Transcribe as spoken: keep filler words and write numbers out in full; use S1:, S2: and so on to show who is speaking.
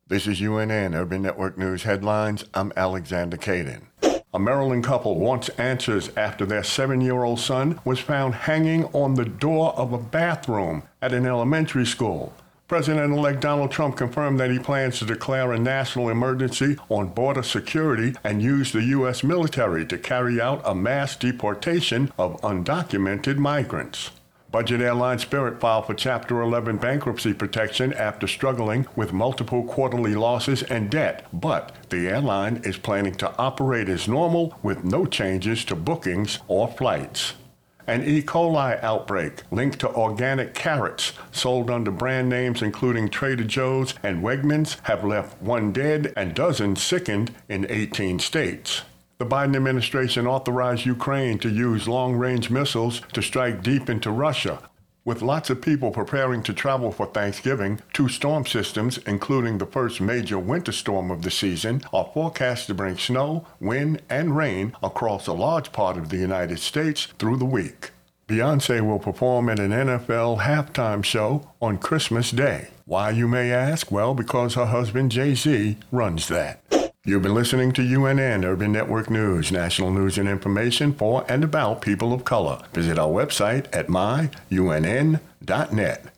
S1: This is U N N Urban Network News headlines. I'm Alexander Caden. A Maryland couple wants answers after their seven-year-old son was found hanging on the door of a bathroom at an elementary school. President-elect Donald Trump confirmed that he plans to declare a national emergency on border security and use the U S military to carry out a mass deportation of undocumented migrants. Budget airline Spirit filed for Chapter eleven bankruptcy protection after struggling with multiple quarterly losses and debt, but the airline is planning to operate as normal with no changes to bookings or flights. An E. coli outbreak linked to organic carrots sold under brand names including Trader Joe's and Wegmans have left one dead and dozens sickened in eighteen states. The Biden administration authorized Ukraine to use long-range missiles to strike deep into Russia. With lots of people preparing to travel for Thanksgiving, two storm systems, including the first major winter storm of the season, are forecast to bring snow, wind, and rain across a large part of the United States through the week. Beyoncé will perform at an N F L halftime show on Christmas Day. Why, you may ask? Well, because her husband Jay-Z runs that. You've been listening to U N N Urban Network News, national news and information for and about people of color. Visit our website at my U N N dot net.